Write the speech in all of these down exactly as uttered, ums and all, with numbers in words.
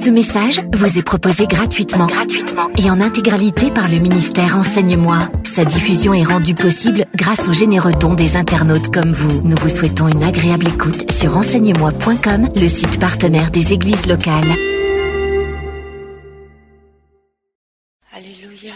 Ce message vous est proposé gratuitement, gratuitement et en intégralité par le ministère Enseigne-moi. Sa diffusion est rendue possible grâce aux généreux dons des internautes comme vous. Nous vous souhaitons une agréable écoute sur enseigne moi point com, le site partenaire des églises locales. Alléluia.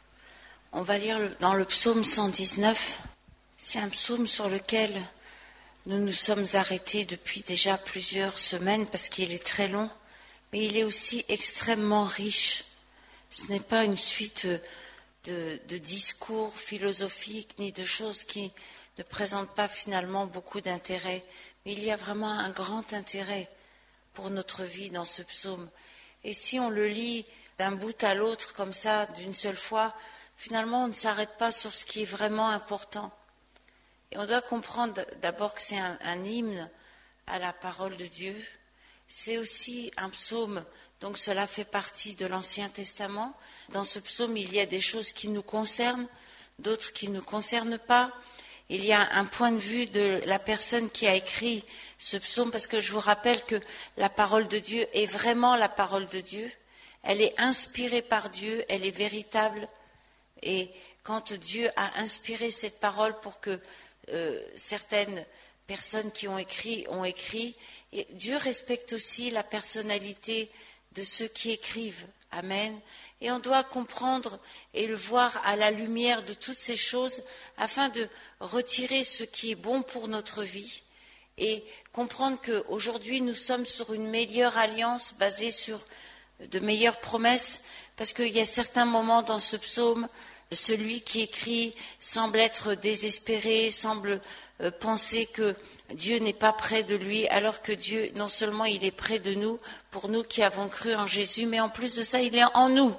On va lire dans le psaume cent dix-neuf. C'est un psaume sur lequel nous nous sommes arrêtés depuis déjà plusieurs semaines parce qu'il est très long, mais il est aussi extrêmement riche. Ce n'est pas une suite de, de discours philosophiques ni de choses qui ne présentent pas finalement beaucoup d'intérêt, mais il y a vraiment un grand intérêt pour notre vie dans ce psaume. Et si on le lit d'un bout à l'autre comme ça, d'une seule fois, finalement on ne s'arrête pas sur ce qui est vraiment important. Et on doit comprendre d'abord que c'est un, un hymne à la parole de Dieu. C'est aussi un psaume, donc cela fait partie de l'Ancien Testament. Dans ce psaume, il y a des choses qui nous concernent, d'autres qui ne nous concernent pas. Il y a un point de vue de la personne qui a écrit ce psaume, parce que je vous rappelle que la parole de Dieu est vraiment la parole de Dieu. Elle est inspirée par Dieu, elle est véritable. Et quand Dieu a inspiré cette parole pour que Euh, certaines personnes qui ont écrit ont écrit, et Dieu respecte aussi la personnalité de ceux qui écrivent. Amen. Et on doit comprendre et le voir à la lumière de toutes ces choses afin de retirer ce qui est bon pour notre vie et comprendre qu'aujourd'hui nous sommes sur une meilleure alliance basée sur de meilleures promesses, parce qu'il y a certains moments dans ce psaume, celui qui écrit semble être désespéré, semble euh, penser que Dieu n'est pas près de lui, alors que Dieu, non seulement il est près de nous, pour nous qui avons cru en Jésus, mais en plus de ça, il est en nous.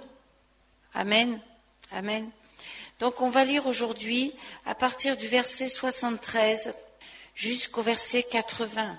Amen. Amen. Donc on va lire aujourd'hui, à partir du verset soixante-treize jusqu'au verset quatre-vingts.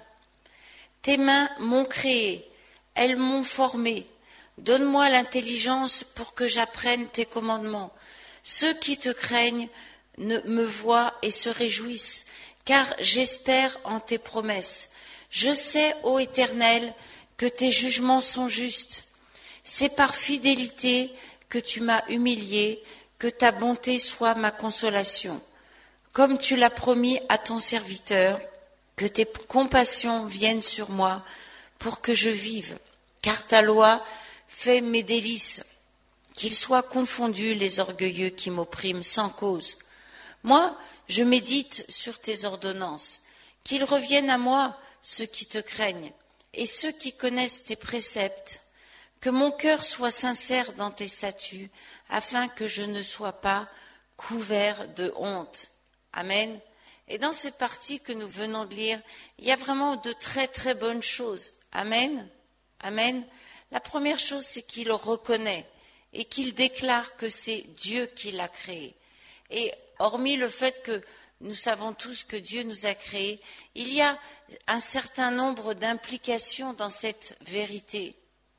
Tes mains m'ont créé, elles m'ont formé. Donne-moi l'intelligence pour que j'apprenne tes commandements. Ceux qui te craignent ne me voient et se réjouissent, car j'espère en tes promesses. Je sais, ô Éternel, que tes jugements sont justes. C'est par fidélité que tu m'as humilié, que ta bonté soit ma consolation. Comme tu l'as promis à ton serviteur, que tes compassions viennent sur moi pour que je vive, car ta loi fait mes délices. Qu'ils soient confondus les orgueilleux qui m'oppriment sans cause. Moi, je médite sur tes ordonnances. Qu'ils reviennent à moi, ceux qui te craignent, et ceux qui connaissent tes préceptes. Que mon cœur soit sincère dans tes statuts, afin que je ne sois pas couvert de honte. Amen. Et dans ces parties que nous venons de lire, il y a vraiment de très très bonnes choses. Amen. Amen. La première chose, c'est qu'il reconnaît et qu'il déclare que c'est Dieu qui l'a créé. Et hormis le fait que nous savons tous que Dieu nous a créés, il y a un certain nombre d'implications dans cette vérité.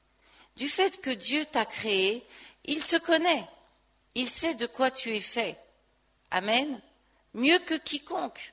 Du fait que Dieu t'a créé, il te connaît, il sait de quoi tu es fait. Amen. Mieux que quiconque.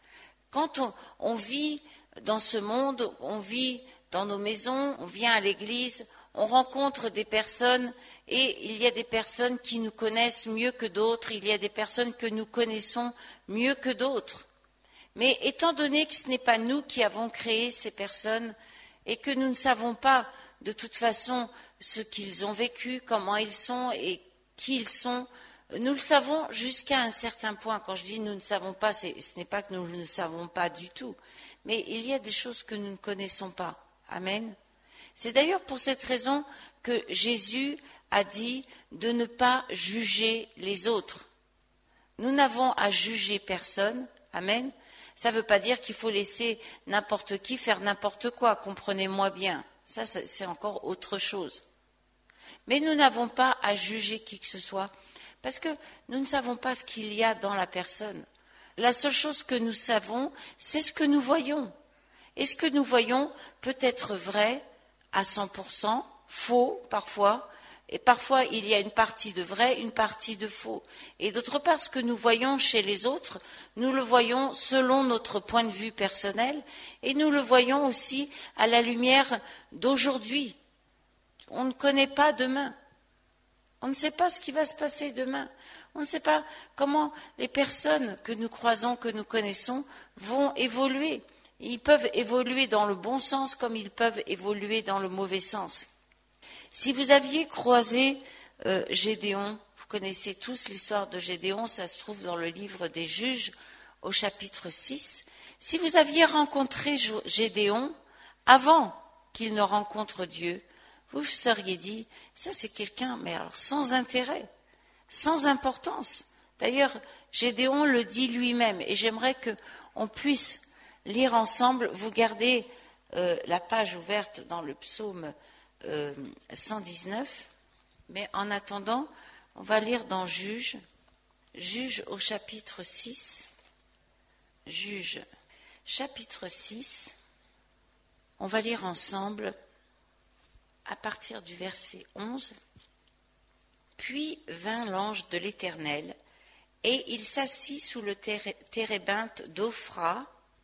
Quand on, on vit dans ce monde, on vit dans nos maisons, on vient à l'église, on rencontre des personnes et il y a des personnes qui nous connaissent mieux que d'autres, il y a des personnes que nous connaissons mieux que d'autres. Mais étant donné que ce n'est pas nous qui avons créé ces personnes et que nous ne savons pas de toute façon ce qu'ils ont vécu, comment ils sont et qui ils sont, nous le savons jusqu'à un certain point. Quand je dis nous ne savons pas, ce n'est pas que nous ne savons pas du tout, mais il y a des choses que nous ne connaissons pas. Amen. C'est d'ailleurs pour cette raison que Jésus a dit de ne pas juger les autres. Nous n'avons à juger personne. Amen. Ça ne veut pas dire qu'il faut laisser n'importe qui faire n'importe quoi. Comprenez-moi bien. Ça, c'est encore autre chose. Mais nous n'avons pas à juger qui que ce soit parce que nous ne savons pas ce qu'il y a dans la personne. La seule chose que nous savons, c'est ce que nous voyons. Et ce que nous voyons peut être vrai à cent pour cent, faux parfois, et parfois il y a une partie de vrai, une partie de faux. Et d'autre part, ce que nous voyons chez les autres, nous le voyons selon notre point de vue personnel, et nous le voyons aussi à la lumière d'aujourd'hui. On ne connaît pas demain. On ne sait pas ce qui va se passer demain. On ne sait pas comment les personnes que nous croisons, que nous connaissons, vont évoluer. Ils peuvent évoluer dans le bon sens comme ils peuvent évoluer dans le mauvais sens. Si vous aviez croisé euh, Gédéon, vous connaissez tous l'histoire de Gédéon, ça se trouve dans le livre des Juges au chapitre six. Si vous aviez rencontré Gédéon avant qu'il ne rencontre Dieu, vous vous seriez dit, ça c'est quelqu'un, mais alors sans intérêt, sans importance. D'ailleurs, Gédéon le dit lui-même, et j'aimerais qu'on puisse lire ensemble. Vous gardez euh, la page ouverte dans le psaume euh, cent dix-neuf, mais en attendant, on va lire dans Juges, Juges au chapitre six, Juges, chapitre six, on va lire ensemble à partir du verset onze. Puis vint l'ange de l'Éternel, et il s'assit sous le térébinthe d'Ophra,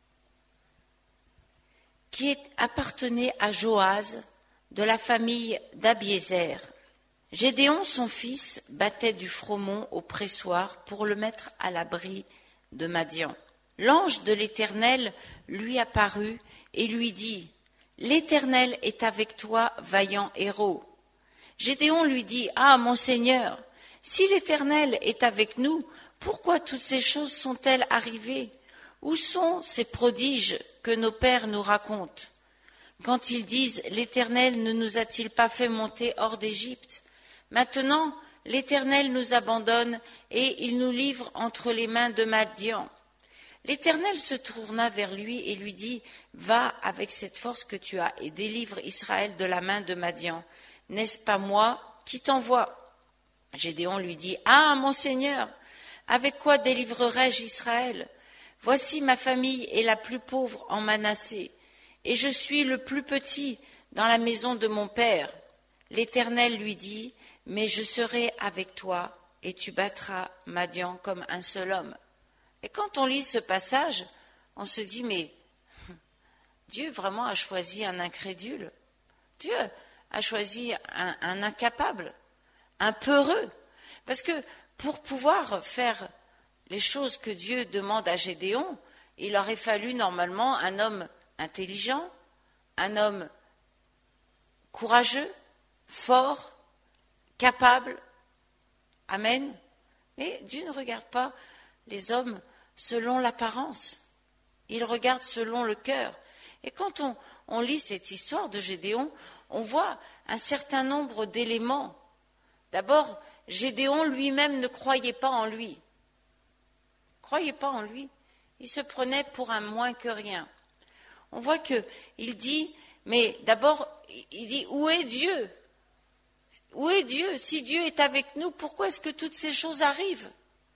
qui appartenait à Joaz, de la famille d'Abiézer. Gédéon, son fils, battait du froment au pressoir pour le mettre à l'abri de Madian. L'ange de l'Éternel lui apparut et lui dit, « L'Éternel est avec toi, vaillant héros. » Gédéon lui dit, « Ah, mon Seigneur, si l'Éternel est avec nous, pourquoi toutes ces choses sont-elles arrivées? Où sont ces prodiges que nos pères nous racontent? Quand ils disent, l'Éternel ne nous a-t-il pas fait monter hors d'Égypte? Maintenant, l'Éternel nous abandonne et il nous livre entre les mains de Madian. » L'Éternel se tourna vers lui et lui dit, « Va avec cette force que tu as et délivre Israël de la main de Madian. N'est-ce pas moi qui t'envoie? » Gédéon lui dit, « Ah, mon Seigneur, avec quoi délivrerai-je Israël? Voici ma famille est la plus pauvre en Manassé, et je suis le plus petit dans la maison de mon père. » L'Éternel lui dit, « Mais je serai avec toi, et tu battras Madian comme un seul homme. » Et quand on lit ce passage, on se dit, mais Dieu vraiment a choisi un incrédule. Dieu a choisi un, un incapable, un peureux. Parce que pour pouvoir faire les choses que Dieu demande à Gédéon, il aurait fallu normalement un homme intelligent, un homme courageux, fort, capable. Amen. Mais Dieu ne regarde pas les hommes selon l'apparence. Il regarde selon le cœur. Et quand on, on lit cette histoire de Gédéon, on voit un certain nombre d'éléments. D'abord, Gédéon lui-même ne croyait pas en lui. Ne croyait pas en lui. Il se prenait pour un moins que rien. On voit qu'il dit, mais d'abord, il dit, où est Dieu? Où est Dieu? Si Dieu est avec nous, pourquoi est-ce que toutes ces choses arrivent?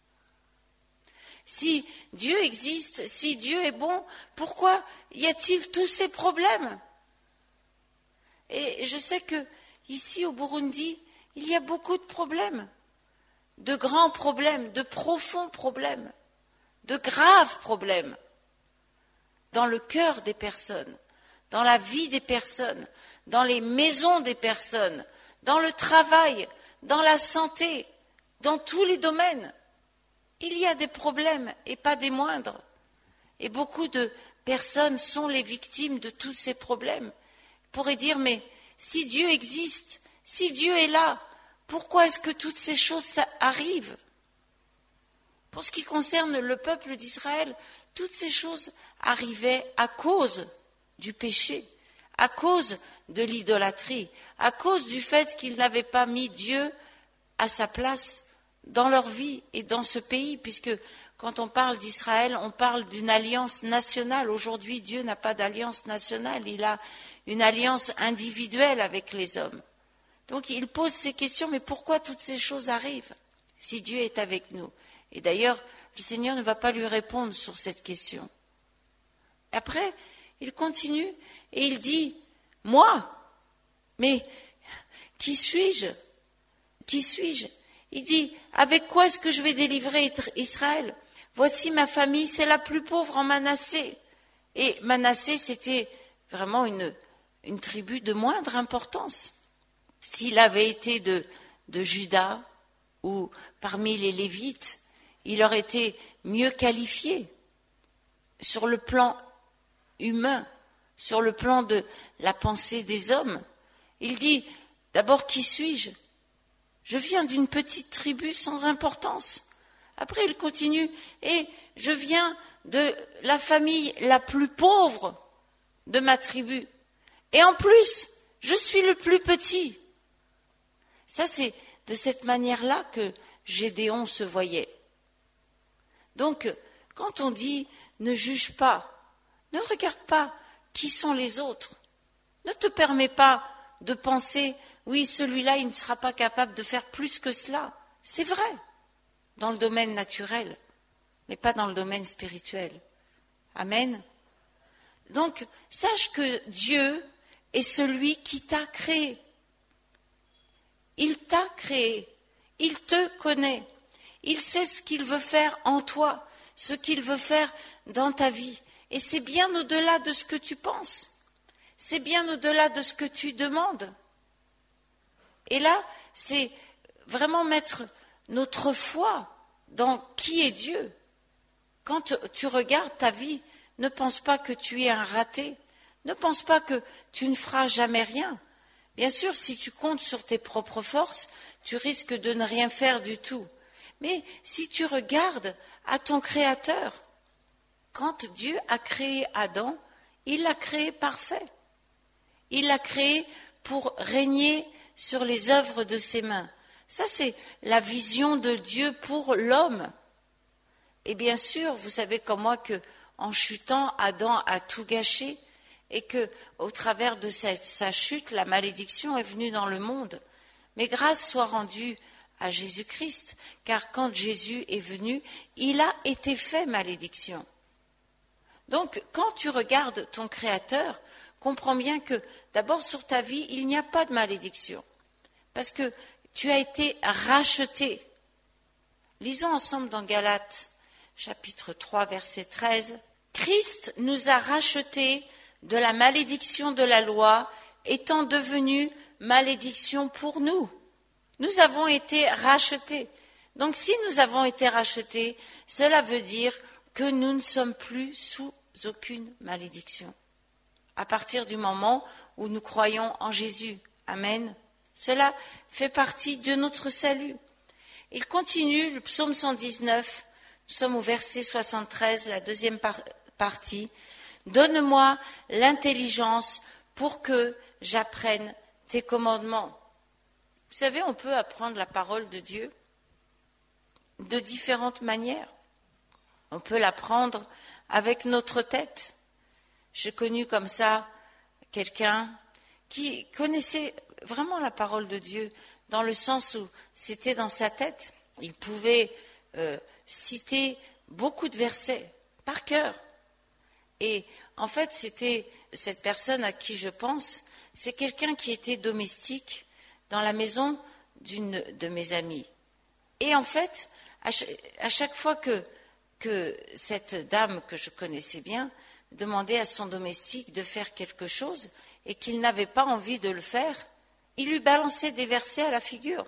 Si Dieu existe, si Dieu est bon, pourquoi y a-t-il tous ces problèmes? Et je sais que ici au Burundi, il y a beaucoup de problèmes, de grands problèmes, de profonds problèmes, de graves problèmes dans le cœur des personnes, dans la vie des personnes, dans les maisons des personnes, dans le travail, dans la santé, dans tous les domaines. Il y a des problèmes, et pas des moindres. Et beaucoup de personnes sont les victimes de tous ces problèmes. On pourrait dire, mais si Dieu existe, si Dieu est là, pourquoi est-ce que toutes ces choses arrivent? Pour ce qui concerne le peuple d'Israël, toutes ces choses arrivaient à cause du péché, à cause de l'idolâtrie, à cause du fait qu'ils n'avaient pas mis Dieu à sa place dans leur vie et dans ce pays, puisque quand on parle d'Israël, on parle d'une alliance nationale. Aujourd'hui, Dieu n'a pas d'alliance nationale, il a une alliance individuelle avec les hommes. Donc il pose ces questions, mais pourquoi toutes ces choses arrivent si Dieu est avec nous? Et d'ailleurs, le Seigneur ne va pas lui répondre sur cette question. Après, il continue et il dit, moi, mais qui suis-je? Qui suis-je? Il dit, avec quoi est-ce que je vais délivrer Israël? Voici ma famille, c'est la plus pauvre en Manassé. Et Manassé, c'était vraiment une, une tribu de moindre importance. S'il avait été de, de Juda ou parmi les Lévites, il aurait été mieux qualifié sur le plan humain, sur le plan de la pensée des hommes. Il dit, d'abord, qui suis-je? Je viens d'une petite tribu sans importance. Après, il continue, et je viens de la famille la plus pauvre de ma tribu. Et en plus, je suis le plus petit. Ça, c'est de cette manière-là que Gédéon se voyait. Donc, quand on dit « ne juge pas », ne regarde pas qui sont les autres. Ne te permets pas de penser « oui, celui-là, il ne sera pas capable de faire plus que cela ». C'est vrai, dans le domaine naturel, mais pas dans le domaine spirituel. Amen. Donc, sache que Dieu est celui qui t'a créé. Il t'a créé, il te connaît, il sait ce qu'il veut faire en toi, ce qu'il veut faire dans ta vie. Et c'est bien au-delà de ce que tu penses, c'est bien au-delà de ce que tu demandes. Et là, c'est vraiment mettre notre foi dans qui est Dieu. Quand tu regardes ta vie, ne pense pas que tu es un raté, ne pense pas que tu ne feras jamais rien. Bien sûr, si tu comptes sur tes propres forces, tu risques de ne rien faire du tout. Mais si tu regardes à ton Créateur, quand Dieu a créé Adam, il l'a créé parfait. Il l'a créé pour régner sur les œuvres de ses mains. Ça, c'est la vision de Dieu pour l'homme. Et bien sûr, vous savez comme moi que, en chutant, Adam a tout gâché. Et que, au travers de cette, sa chute, la malédiction est venue dans le monde. Mais grâce soit rendue à Jésus-Christ, car quand Jésus est venu, il a été fait malédiction. Donc, quand tu regardes ton Créateur, comprends bien que, d'abord sur ta vie, il n'y a pas de malédiction, parce que tu as été racheté. Lisons ensemble dans Galates, chapitre trois, verset treize. « Christ nous a rachetés de la malédiction de la loi, étant devenu malédiction pour nous. » Nous avons été rachetés. Donc si nous avons été rachetés, cela veut dire que nous ne sommes plus sous aucune malédiction. À partir du moment où nous croyons en Jésus. Amen. Cela fait partie de notre salut. Il continue, le psaume cent dix-neuf, nous sommes au verset soixante-treize, la deuxième par- partie. Donne-moi l'intelligence pour que j'apprenne tes commandements. Vous savez, on peut apprendre la parole de Dieu de différentes manières. On peut l'apprendre avec notre tête. J'ai connu comme ça quelqu'un qui connaissait vraiment la parole de Dieu dans le sens où c'était dans sa tête. Il pouvait euh, citer beaucoup de versets par cœur. Et en fait, c'était cette personne à qui je pense, c'est quelqu'un qui était domestique dans la maison d'une de mes amies. Et en fait, à chaque, à chaque fois que, que cette dame que je connaissais bien demandait à son domestique de faire quelque chose et qu'il n'avait pas envie de le faire, il lui balançait des versets à la figure.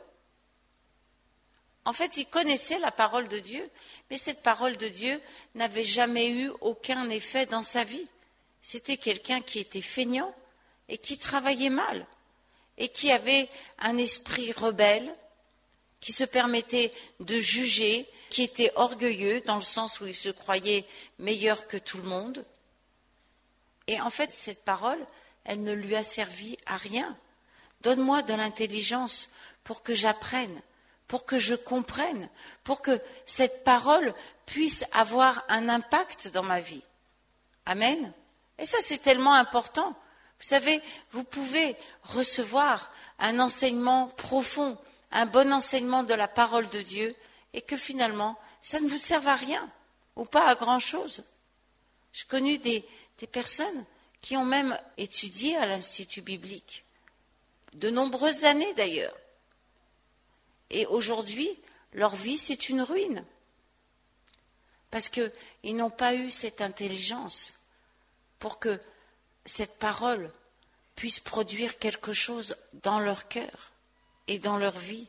En fait, il connaissait la parole de Dieu, mais cette parole de Dieu n'avait jamais eu aucun effet dans sa vie. C'était quelqu'un qui était feignant et qui travaillait mal, et qui avait un esprit rebelle, qui se permettait de juger, qui était orgueilleux dans le sens où il se croyait meilleur que tout le monde. Et en fait, cette parole, elle ne lui a servi à rien. Donne-moi de l'intelligence pour que j'apprenne, pour que je comprenne, pour que cette parole puisse avoir un impact dans ma vie. Amen. Et ça, c'est tellement important. Vous savez, vous pouvez recevoir un enseignement profond, un bon enseignement de la parole de Dieu, et que finalement, ça ne vous serve à rien, ou pas à grand-chose. J'ai connu des, des personnes qui ont même étudié à l'Institut biblique, de nombreuses années d'ailleurs. Et aujourd'hui, leur vie, c'est une ruine. Parce qu'ils n'ont pas eu cette intelligence pour que cette parole puisse produire quelque chose dans leur cœur et dans leur vie.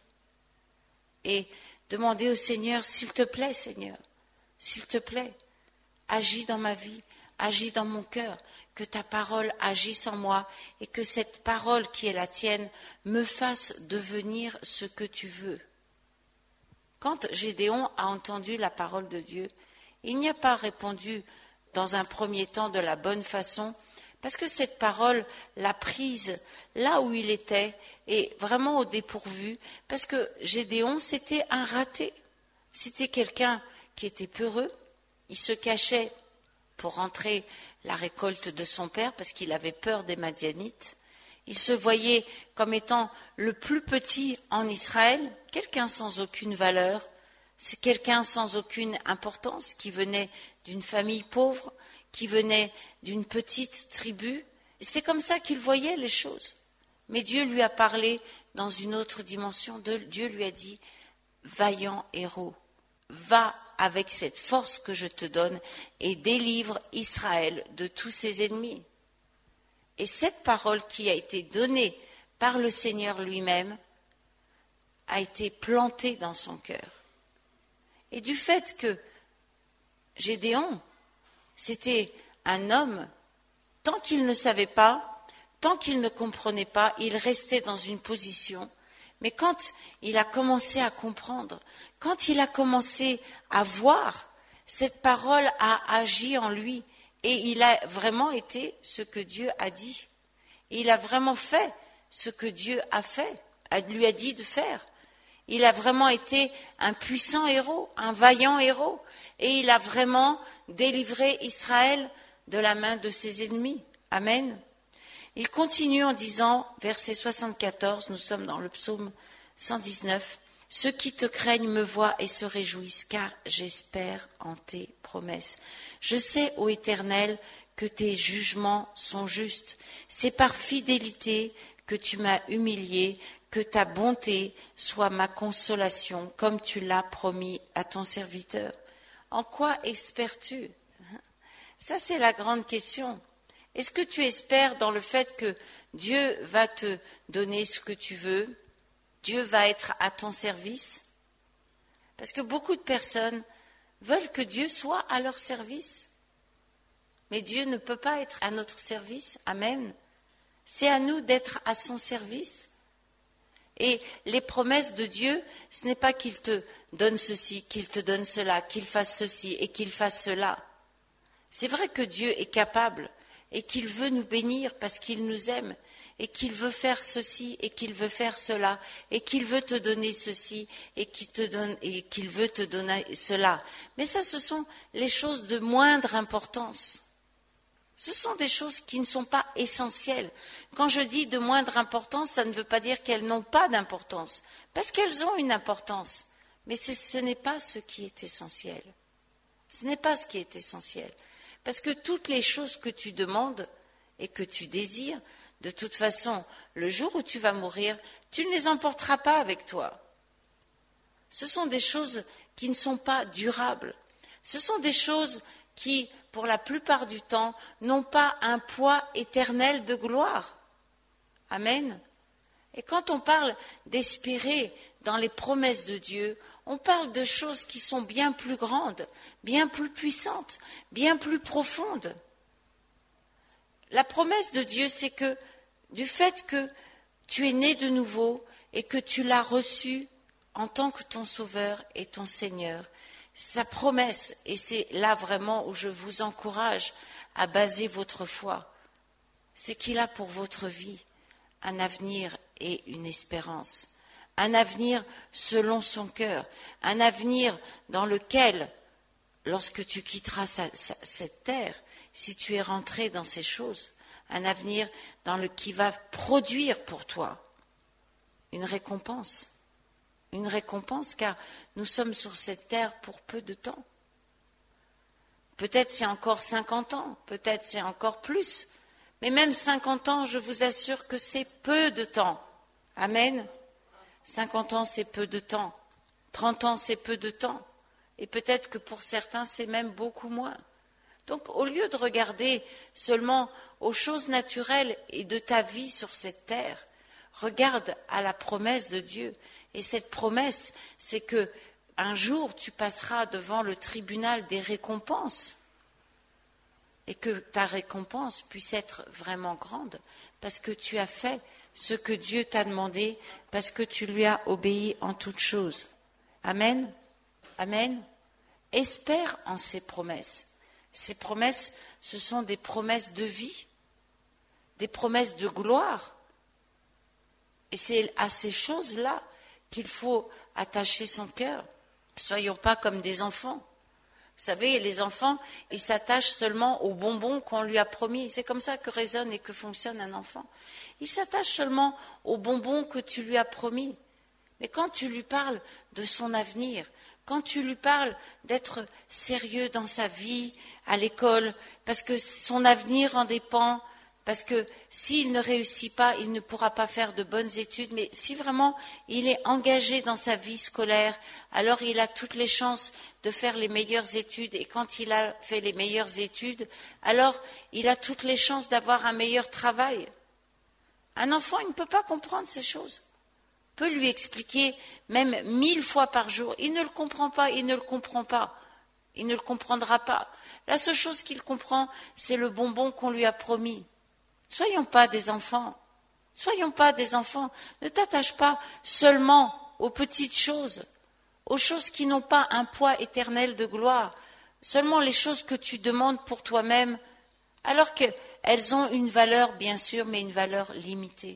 Et demander au Seigneur, s'il te plaît, Seigneur, s'il te plaît, agis dans ma vie, agis dans mon cœur, que ta parole agisse en moi et que cette parole qui est la tienne me fasse devenir ce que tu veux. Quand Gédéon a entendu la parole de Dieu, il n'y a pas répondu dans un premier temps de la bonne façon, parce que cette parole l'a prise là où il était et vraiment au dépourvu, parce que Gédéon, c'était un raté. C'était quelqu'un qui était peureux, il se cachait pour rentrer la récolte de son père parce qu'il avait peur des Madianites. Il se voyait comme étant le plus petit en Israël, quelqu'un sans aucune valeur, c'est quelqu'un sans aucune importance qui venait d'une famille pauvre, qui venait d'une petite tribu. C'est comme ça qu'il voyait les choses. Mais Dieu lui a parlé dans une autre dimension. Dieu lui a dit, vaillant héros, va avec cette force que je te donne et délivre Israël de tous ses ennemis. Et cette parole qui a été donnée par le Seigneur lui-même a été plantée dans son cœur. Et du fait que Gédéon, c'était un homme, tant qu'il ne savait pas, tant qu'il ne comprenait pas, il restait dans une position. Mais quand il a commencé à comprendre, quand il a commencé à voir, cette parole a agi en lui et il a vraiment été ce que Dieu a dit. Et il a vraiment fait ce que Dieu a fait, lui a dit de faire. Il a vraiment été un puissant héros, un vaillant héros, et il a vraiment délivré Israël de la main de ses ennemis. Amen. Il continue en disant, verset soixante-quatorze, nous sommes dans le psaume cent dix-neuf, « Ceux qui te craignent me voient et se réjouissent, car j'espère en tes promesses. Je sais, ô Éternel, que tes jugements sont justes. C'est par fidélité que tu m'as humilié, que ta bonté soit ma consolation, comme tu l'as promis à ton serviteur. » En quoi espères-tu? Ça, c'est la grande question. Est-ce que tu espères dans le fait que Dieu va te donner ce que tu veux? Dieu va être à ton service? Parce que beaucoup de personnes veulent que Dieu soit à leur service. Mais Dieu ne peut pas être à notre service. Amen. C'est à nous d'être à son service. Et les promesses de Dieu, ce n'est pas qu'il te donne ceci, qu'il te donne cela, qu'il fasse ceci et qu'il fasse cela. C'est vrai que Dieu est capable et qu'il veut nous bénir parce qu'il nous aime et qu'il veut faire ceci et qu'il veut faire cela et qu'il veut te donner ceci et qu'il te donne, et qu'il veut te donner cela. Mais ça, ce sont les choses de moindre importance. Ce sont des choses qui ne sont pas essentielles. Quand je dis de moindre importance, ça ne veut pas dire qu'elles n'ont pas d'importance, parce qu'elles ont une importance. Mais ce, ce n'est pas ce qui est essentiel. Ce n'est pas ce qui est essentiel. Parce que toutes les choses que tu demandes et que tu désires, de toute façon, le jour où tu vas mourir, tu ne les emporteras pas avec toi. Ce sont des choses qui ne sont pas durables. Ce sont des choses qui, pour la plupart du temps, n'ont pas un poids éternel de gloire. Amen. Et quand on parle d'espérer dans les promesses de Dieu, on parle de choses qui sont bien plus grandes, bien plus puissantes, bien plus profondes. La promesse de Dieu, c'est que du fait que tu es né de nouveau et que tu l'as reçu en tant que ton Sauveur et ton Seigneur, sa promesse, et c'est là vraiment où je vous encourage à baser votre foi, c'est qu'il a pour votre vie un avenir et une espérance, un avenir selon son cœur, un avenir dans lequel, lorsque tu quitteras sa, sa, cette terre, si tu es rentré dans ces choses, un avenir dans le qui va produire pour toi une récompense. Une récompense, car nous sommes sur cette terre pour peu de temps. Peut-être c'est encore cinquante ans, peut-être c'est encore plus, mais même cinquante ans, je vous assure que c'est peu de temps. Amen. cinquante ans, c'est peu de temps. trente ans, c'est peu de temps. Et peut-être que pour certains, c'est même beaucoup moins. Donc, au lieu de regarder seulement aux choses naturelles et de ta vie sur cette terre, regarde à la promesse de Dieu. Et cette promesse, c'est que un jour tu passeras devant le tribunal des récompenses et que ta récompense puisse être vraiment grande parce que tu as fait ce que Dieu t'a demandé, parce que tu lui as obéi en toutes choses. Amen. Amen. Espère en ces promesses. Ces promesses, ce sont des promesses de vie, des promesses de gloire. Et c'est à ces choses-là qu'il faut attacher son cœur. Soyons pas comme des enfants. Vous savez, les enfants, ils s'attachent seulement aux bonbons qu'on lui a promis. C'est comme ça que résonne et que fonctionne un enfant. Il s'attache seulement aux bonbons que tu lui as promis. Mais quand tu lui parles de son avenir, quand tu lui parles d'être sérieux dans sa vie, à l'école, parce que son avenir en dépend, parce que s'il ne réussit pas, il ne pourra pas faire de bonnes études, mais si vraiment il est engagé dans sa vie scolaire, alors il a toutes les chances de faire les meilleures études, et quand il a fait les meilleures études, alors il a toutes les chances d'avoir un meilleur travail. Un enfant, il ne peut pas comprendre ces choses. On peut lui expliquer même mille fois par jour. Il ne le comprend pas, il ne le comprend pas. Il ne le comprendra pas. La seule chose qu'il comprend, c'est le bonbon qu'on lui a promis. Soyons pas des enfants. Soyons pas des enfants. Ne t'attache pas seulement aux petites choses, aux choses qui n'ont pas un poids éternel de gloire, seulement les choses que tu demandes pour toi-même, alors qu'elles ont une valeur, bien sûr, mais une valeur limitée.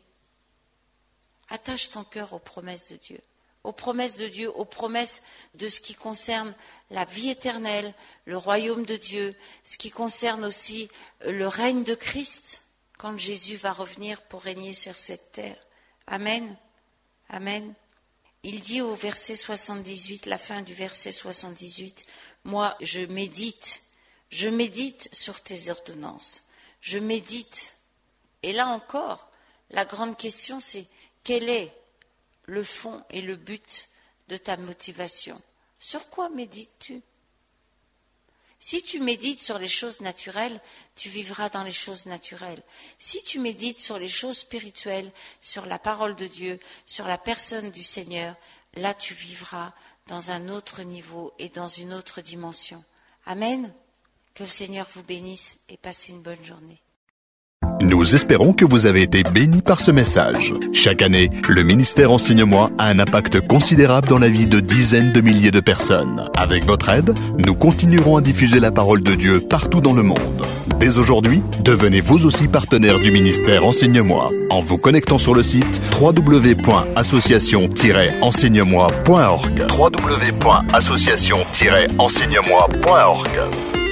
Attache ton cœur aux promesses de Dieu, aux promesses de Dieu, aux promesses de ce qui concerne la vie éternelle, le royaume de Dieu, ce qui concerne aussi le règne de Christ, quand Jésus va revenir pour régner sur cette terre. Amen. Amen. Il dit au verset soixante-dix-huit, la fin du verset soixante-dix-huit, « Moi, je médite, je médite sur tes ordonnances, je médite. » Et là encore, la grande question, c'est quel est le fond et le but de ta motivation? Sur quoi médites-tu? Si tu médites sur les choses naturelles, tu vivras dans les choses naturelles. Si tu médites sur les choses spirituelles, sur la parole de Dieu, sur la personne du Seigneur, là tu vivras dans un autre niveau et dans une autre dimension. Amen. Que le Seigneur vous bénisse et passez une bonne journée. Nous espérons que vous avez été bénis par ce message. Chaque année, le ministère Enseigne-moi a un impact considérable dans la vie de dizaines de milliers de personnes. Avec votre aide, nous continuerons à diffuser la parole de Dieu partout dans le monde. Dès aujourd'hui, devenez vous aussi partenaire du ministère Enseigne-moi en vous connectant sur le site w w w point association tiret enseigne moi point org. w w w point association tiret enseigne moi point org.